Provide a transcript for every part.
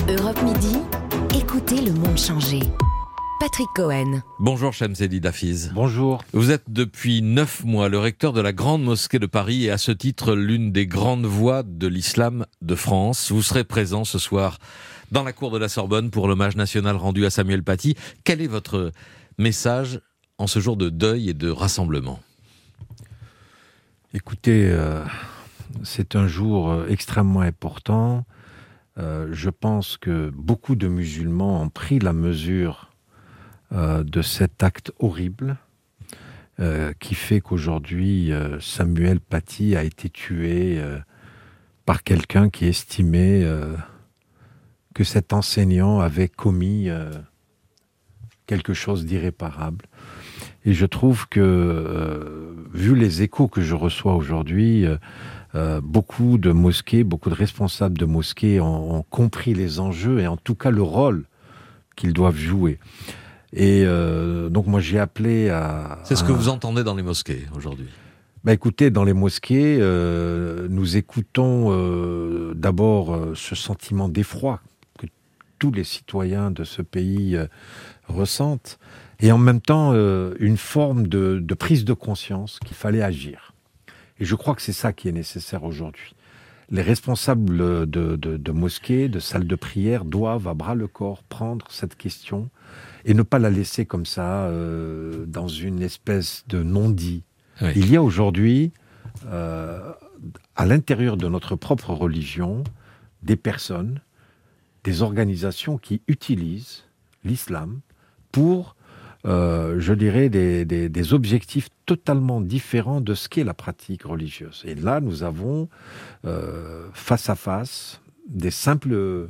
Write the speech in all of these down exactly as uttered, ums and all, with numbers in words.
Europe Midi, écoutez le monde changer. Patrick Cohen. Bonjour Chamseddine Hafiz. Bonjour. Vous êtes depuis neuf mois le recteur de la Grande Mosquée de Paris et à ce titre l'une des grandes voix de l'islam de France. Vous serez présent ce soir dans la cour de la Sorbonne pour l'hommage national rendu à Samuel Paty. Quel est votre message en ce jour de deuil et de rassemblement ? Écoutez, euh, c'est un jour euh, extrêmement important. Euh, je pense que beaucoup de musulmans ont pris la mesure euh, de cet acte horrible euh, qui fait qu'aujourd'hui euh, Samuel Paty a été tué euh, par quelqu'un qui estimait euh, que cet enseignant avait commis euh, quelque chose d'irréparable. Et je trouve que, euh, vu les échos que je reçois aujourd'hui, euh, euh, beaucoup de mosquées, beaucoup de responsables de mosquées ont, ont compris les enjeux et en tout cas le rôle qu'ils doivent jouer. Et euh, donc moi j'ai appelé à... C'est ce à... que vous entendez dans les mosquées aujourd'hui ? Bah écoutez, dans les mosquées, euh, nous écoutons euh, d'abord euh, ce sentiment d'effroi que tous les citoyens de ce pays euh, ressentent, et en même temps euh, une forme de, de prise de conscience qu'il fallait agir. Et je crois que c'est ça qui est nécessaire aujourd'hui. Les responsables de, de, de mosquées, de salles de prière doivent à bras-le-corps prendre cette question et ne pas la laisser comme ça euh, dans une espèce de non-dit. Oui. Il y a aujourd'hui, euh, à l'intérieur de notre propre religion, des personnes, des organisations qui utilisent l'islam pour, euh, je dirais, des, des, des objectifs totalement différents de ce qu'est la pratique religieuse. Et là, nous avons euh, face à face des simples euh,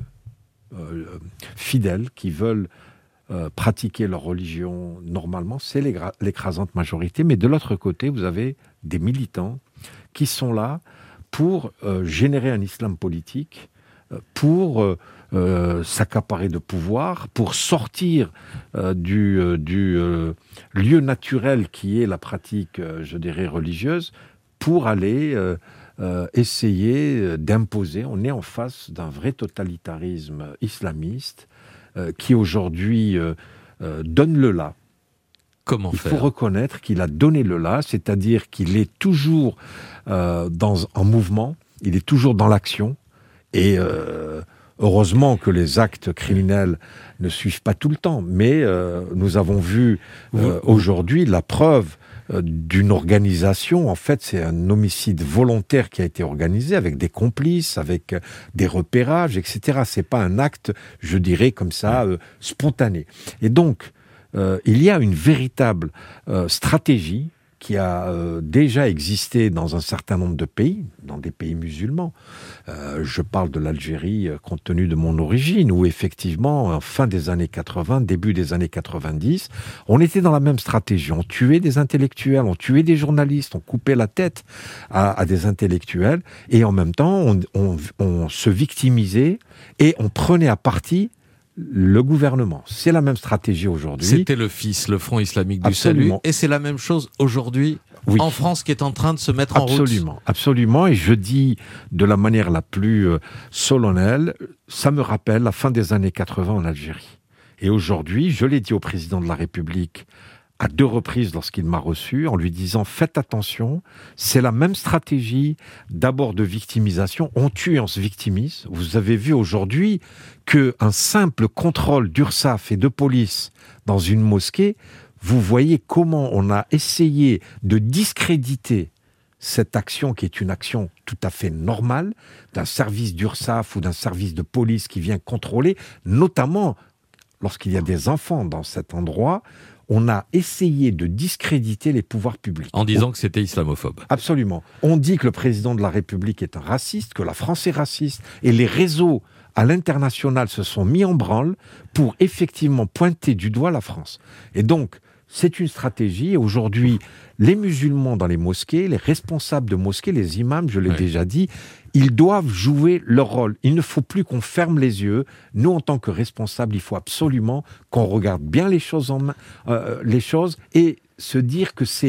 fidèles qui veulent euh, pratiquer leur religion normalement, c'est l'égra- l'écrasante majorité, mais de l'autre côté, vous avez des militants qui sont là pour euh, générer un islam politique, euh, pour... Euh, Euh, s'accaparer de pouvoir, pour sortir euh, du, euh, du euh, lieu naturel qui est la pratique, euh, je dirais, religieuse, pour aller euh, euh, essayer d'imposer. On est en face d'un vrai totalitarisme islamiste euh, qui aujourd'hui euh, euh, donne le là. Comment Il faire ? faut reconnaître qu'il a donné le là, c'est-à-dire qu'il est toujours euh, dans, en mouvement, il est toujours dans l'action, et euh, heureusement que les actes criminels ne suivent pas tout le temps, mais euh, nous avons vu euh, aujourd'hui la preuve euh, d'une organisation. En fait, c'est un homicide volontaire qui a été organisé avec des complices, avec euh, des repérages, et cetera. C'est pas un acte, je dirais, comme ça, euh, spontané. Et donc, euh, il y a une véritable euh, stratégie qui a euh, déjà existé dans un certain nombre de pays, dans des pays musulmans. Euh, je parle de l'Algérie, euh, compte tenu de mon origine, où effectivement, en fin des années quatre-vingts, début des années quatre-vingt-dix, on était dans la même stratégie. On tuait des intellectuels, on tuait des journalistes, on coupait la tête à, à des intellectuels, et en même temps, on, on, on se victimisait et on prenait à partie le gouvernement. C'est la même stratégie aujourd'hui. C'était le FIS, le Front islamique du Absolument. salut, et c'est la même chose aujourd'hui oui. en France qui est en train de se mettre absolument, en route. Absolument, absolument. Et je dis de la manière la plus euh, solennelle, ça me rappelle la fin des années quatre-vingts en Algérie. Et aujourd'hui, je l'ai dit au président de la République à deux reprises lorsqu'il m'a reçu, en lui disant « Faites attention, c'est la même stratégie d'abord de victimisation. On tue et on se victimise. » Vous avez vu aujourd'hui qu'un simple contrôle d'Ursaf et de police dans une mosquée, vous voyez comment on a essayé de discréditer cette action qui est une action tout à fait normale d'un service d'Ursaf ou d'un service de police qui vient contrôler, notamment lorsqu'il y a des enfants dans cet endroit. On a essayé de discréditer les pouvoirs publics. En disant on... que c'était islamophobe. Absolument. On dit que le président de la République est un raciste, que la France est raciste, et les réseaux à l'international se sont mis en branle pour effectivement pointer du doigt la France. Et donc, c'est une stratégie. Aujourd'hui, les musulmans dans les mosquées, les responsables de mosquées, les imams, je l'ai oui. déjà dit, ils doivent jouer leur rôle. Il ne faut plus qu'on ferme les yeux. Nous, en tant que responsables, il faut absolument qu'on regarde bien les choses, en main, euh, les choses et se dire que c'est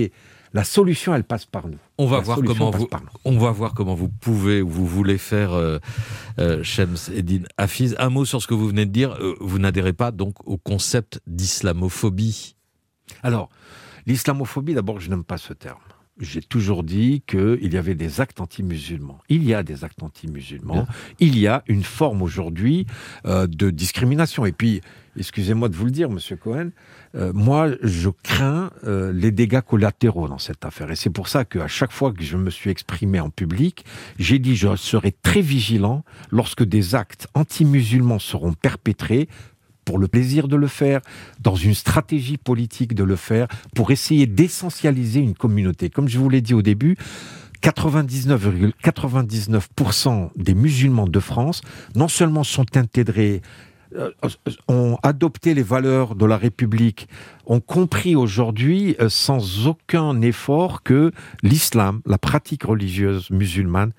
La solution, elle passe par nous. On va, La voir solution comment passe vous, par nous. on va voir comment vous pouvez ou vous voulez faire, euh, euh, Shems Eddine Hafiz. Un mot sur ce que vous venez de dire. Euh, vous n'adhérez pas donc au concept d'islamophobie? Alors, l'islamophobie, d'abord, je n'aime pas ce terme. J'ai toujours dit qu'il y avait des actes anti-musulmans. Il y a des actes anti-musulmans. Bien. Il y a une forme aujourd'hui euh, de discrimination. Et puis, excusez-moi de vous le dire, Monsieur Cohen, euh, moi, je crains euh, les dégâts collatéraux dans cette affaire. Et c'est pour ça qu'à chaque fois que je me suis exprimé en public, j'ai dit je serai très vigilant lorsque des actes anti-musulmans seront perpétrés, pour le plaisir de le faire, dans une stratégie politique de le faire, pour essayer d'essentialiser une communauté. Comme je vous l'ai dit au début, quatre-vingt-dix-neuf virgule quatre-vingt-dix-neuf pour cent des musulmans de France, non seulement sont intégrés, euh, ont adopté les valeurs de la République, ont compris aujourd'hui, euh, sans aucun effort, que l'islam, la pratique religieuse musulmane,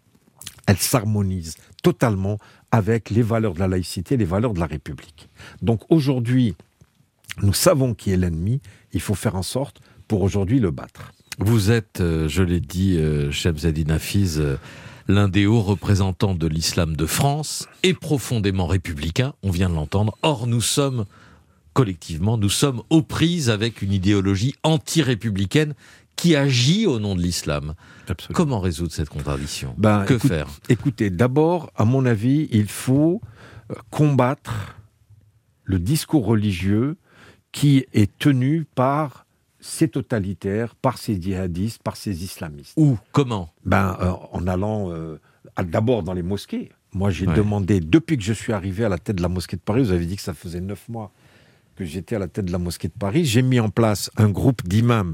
elle s'harmonise totalement avec les valeurs de la laïcité, les valeurs de la République. Donc aujourd'hui, nous savons qui est l'ennemi, il faut faire en sorte pour aujourd'hui le battre. Vous êtes, euh, je l'ai dit, euh, Shems Eddine Hafiz, euh, l'un des hauts représentants de l'islam de France et profondément républicain, on vient de l'entendre. Or, nous sommes, collectivement, nous sommes aux prises avec une idéologie anti-républicaine qui agit au nom de l'islam. Absolument. Comment résoudre cette contradiction? ben, Que écoute, faire? Écoutez, d'abord, à mon avis, il faut combattre le discours religieux qui est tenu par ces totalitaires, par ces djihadistes, par ces islamistes. Où? Comment? ben, euh, En allant euh, d'abord dans les mosquées. Moi, j'ai ouais. demandé, depuis que je suis arrivé à la tête de la mosquée de Paris, vous avez dit que ça faisait neuf mois que j'étais à la tête de la mosquée de Paris, j'ai mis en place un groupe d'imams.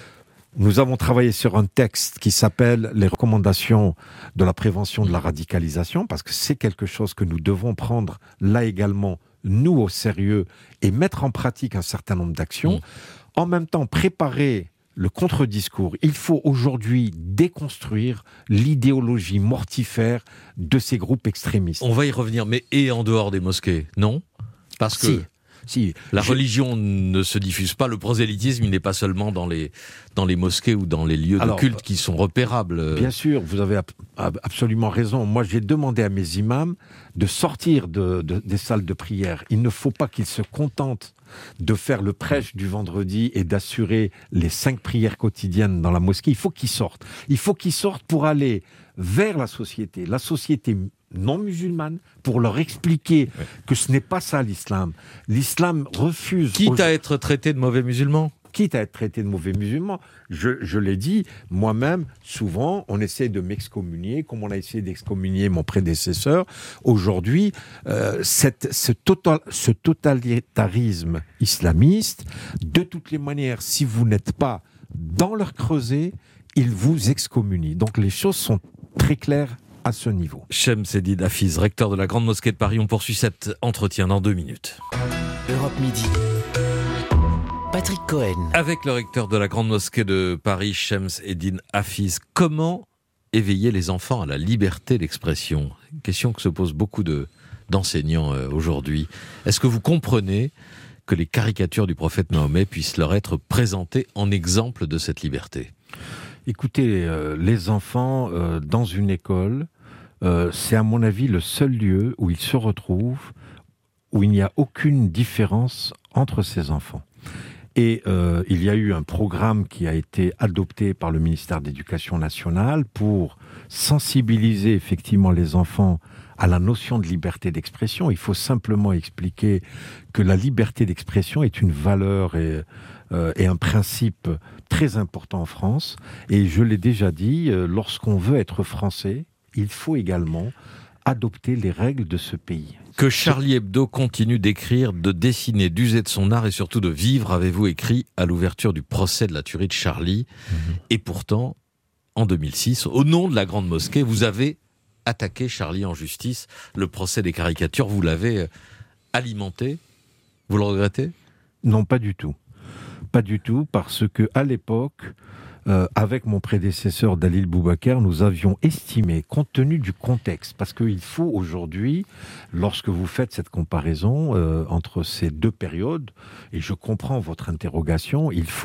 Nous avons travaillé sur un texte qui s'appelle « Les recommandations de la prévention de la radicalisation » parce que c'est quelque chose que nous devons prendre là également, nous, au sérieux, et mettre en pratique un certain nombre d'actions. Mmh. En même temps, préparer le contre-discours. Il faut aujourd'hui déconstruire l'idéologie mortifère de ces groupes extrémistes. On va y revenir, mais et en dehors des mosquées, non? Parce que... Si. Si, la je... religion ne se diffuse pas, le prosélytisme, il n'est pas seulement dans les, dans les mosquées ou dans les lieux Alors, de culte qui sont repérables. Bien sûr, vous avez ab- absolument raison. Moi, j'ai demandé à mes imams de sortir de, de, des salles de prière. Il ne faut pas qu'ils se contentent de faire le prêche du vendredi et d'assurer les cinq prières quotidiennes dans la mosquée. Il faut qu'ils sortent. Il faut qu'ils sortent pour aller vers la société, la société non musulmane, pour leur expliquer ouais. que ce n'est pas ça l'islam. L'islam refuse... Quitte à être traité de mauvais musulman. Quitte à être traité de mauvais musulman. Je, je l'ai dit, moi-même, souvent, on essaie de m'excommunier, comme on a essayé d'excommunier mon prédécesseur. Aujourd'hui, euh, cette, ce, total, ce totalitarisme islamiste, de toutes les manières, si vous n'êtes pas dans leur creuset, ils vous excommunient. Donc les choses sont très claires à ce niveau. Shems Eddine Hafiz, recteur de la Grande Mosquée de Paris. On poursuit cet entretien dans deux minutes. Europe Midi. Patrick Cohen. Avec le recteur de la Grande Mosquée de Paris, Shems Eddine Hafiz, comment éveiller les enfants à la liberté d'expression? Une question que se posent beaucoup de, d'enseignants euh, aujourd'hui. Est-ce que vous comprenez que les caricatures du prophète Mahomet puissent leur être présentées en exemple de cette liberté? Écoutez, euh, les enfants euh, dans une école, euh, c'est à mon avis le seul lieu où ils se retrouvent, où il n'y a aucune différence entre ces enfants. Et euh, il y a eu un programme qui a été adopté par le ministère de l'Éducation nationale pour sensibiliser effectivement les enfants à la notion de liberté d'expression. Il faut simplement expliquer que la liberté d'expression est une valeur et, euh, et un principe très important en France. Et je l'ai déjà dit, euh, lorsqu'on veut être français, il faut également adopter les règles de ce pays. Que Charlie Hebdo continue d'écrire, de dessiner, d'user de son art et surtout de vivre, avez-vous écrit à l'ouverture du procès de la tuerie de Charlie. Mmh. Et pourtant, en deux mille six, au nom de la Grande Mosquée, vous avez attaqué Charlie en justice. Le procès des caricatures, vous l'avez alimenté. Vous le regrettez? Non, pas du tout. Pas du tout, parce que à l'époque, euh, avec mon prédécesseur Dalil Boubacar, nous avions estimé, compte tenu du contexte, parce qu'il faut aujourd'hui, lorsque vous faites cette comparaison euh, entre ces deux périodes, et je comprends votre interrogation, il faut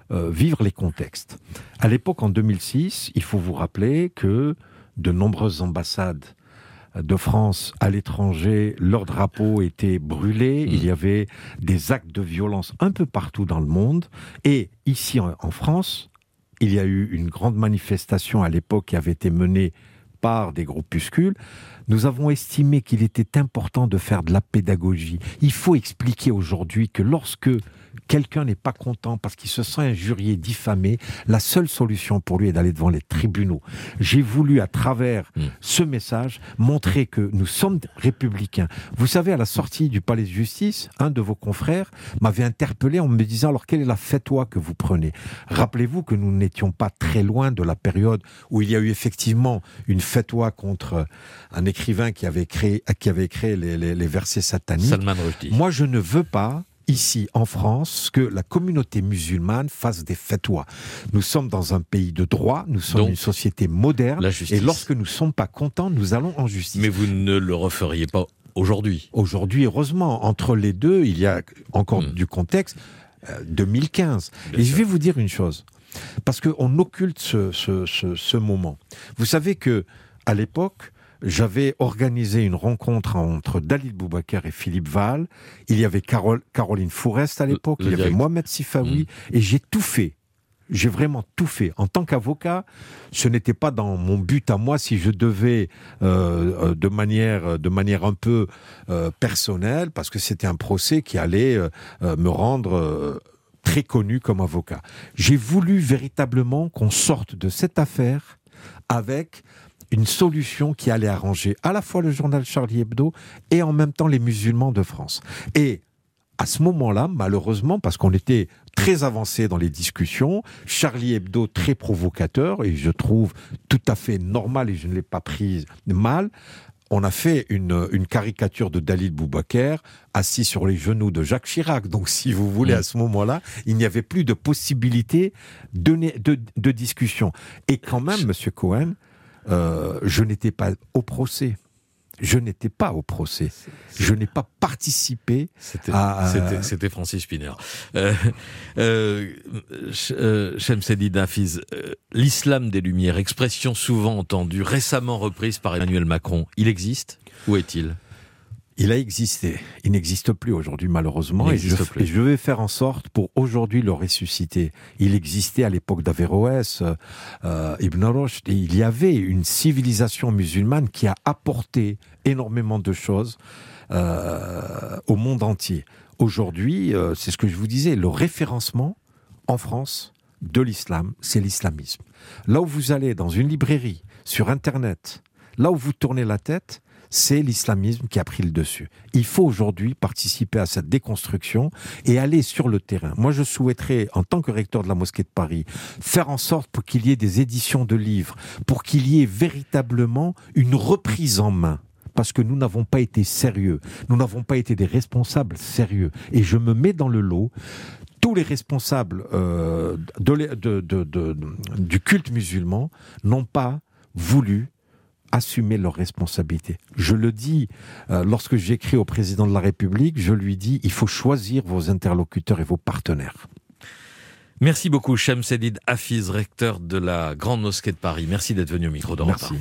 euh, vivre les contextes. À l'époque, en deux mille six, il faut vous rappeler que de nombreuses ambassades de France à l'étranger, leurs drapeaux étaient brûlés, mmh. il y avait des actes de violence un peu partout dans le monde, et ici en, en France, il y a eu une grande manifestation à l'époque qui avait été menée par des groupuscules. Nous avons estimé qu'il était important de faire de la pédagogie. Il faut expliquer aujourd'hui que lorsque quelqu'un n'est pas content parce qu'il se sent injurié, diffamé, la seule solution pour lui est d'aller devant les tribunaux. J'ai voulu, à travers mmh. ce message, montrer que nous sommes républicains. Vous savez, à la sortie du palais de justice, un de vos confrères m'avait interpellé en me disant « Alors, quelle est la fatwa que vous prenez ?» Rappelez-vous que nous n'étions pas très loin de la période où il y a eu effectivement une fatwa contre un écrivain qui avait créé, qui avait créé les, les, les versets sataniques. Salman Rushdie. Moi, je ne veux pas ici, en France, que la communauté musulmane fasse des fatwas. Nous sommes dans un pays de droit, nous sommes Donc, une société moderne, et lorsque nous ne sommes pas contents, nous allons en justice. Mais vous ne le referiez pas aujourd'hui ? Aujourd'hui, heureusement, entre les deux, il y a encore mmh. du contexte, euh, deux mille quinze. Bien et sûr. Je vais vous dire une chose, parce qu'on occulte ce, ce, ce, ce moment. Vous savez que à l'époque, j'avais organisé une rencontre entre Dalil Boubaker et Philippe Val. Il y avait Carole, Caroline Fourest à l'époque, le, le il y direct. avait Mohamed Sifawi, mmh. et j'ai tout fait. J'ai vraiment tout fait. En tant qu'avocat, ce n'était pas dans mon but à moi si je devais, euh, de manière, de manière un peu euh, personnelle, parce que c'était un procès qui allait euh, me rendre euh, très connu comme avocat. J'ai voulu véritablement qu'on sorte de cette affaire avec une solution qui allait arranger à la fois le journal Charlie Hebdo et en même temps les musulmans de France. Et à ce moment-là, malheureusement, parce qu'on était très avancé dans les discussions, Charlie Hebdo très provocateur, et je trouve tout à fait normal, et je ne l'ai pas prise mal, on a fait une, une caricature de Dalil Boubaker assis sur les genoux de Jacques Chirac. Donc, si vous voulez, à ce moment-là, il n'y avait plus de possibilité de, de, de discussion. Et quand même, Monsieur Cohen, Euh, je n'étais pas au procès. Je n'étais pas au procès. Je n'ai pas participé c'était, à... C'était, c'était Francis Spinner. Euh, euh, euh, Chemseddine Hafiz, euh, l'islam des Lumières, expression souvent entendue, récemment reprise par Emmanuel Macron, il existe ? Où est-il ? Il a existé. Il n'existe plus aujourd'hui, malheureusement. Et je, plus. et je vais faire en sorte pour aujourd'hui le ressusciter. Il existait à l'époque d'Averroès, euh, Ibn Rushd, et il y avait une civilisation musulmane qui a apporté énormément de choses euh, au monde entier. Aujourd'hui, euh, c'est ce que je vous disais, le référencement en France de l'islam, c'est l'islamisme. Là où vous allez dans une librairie, sur Internet, là où vous tournez la tête, c'est l'islamisme qui a pris le dessus. Il faut aujourd'hui participer à cette déconstruction et aller sur le terrain. Moi, je souhaiterais, en tant que recteur de la mosquée de Paris, faire en sorte pour qu'il y ait des éditions de livres, pour qu'il y ait véritablement une reprise en main. Parce que nous n'avons pas été sérieux. Nous n'avons pas été des responsables sérieux. Et je me mets dans le lot. Tous les responsables euh, de, de, de, de, du culte musulman n'ont pas voulu assumer leurs responsabilités. Je le dis, euh, lorsque j'écris au président de la République, je lui dis, il faut choisir vos interlocuteurs et vos partenaires. Merci beaucoup, Chemseddine Hafiz, recteur de la Grande Mosquée de Paris. Merci d'être venu au micro d'Europe un.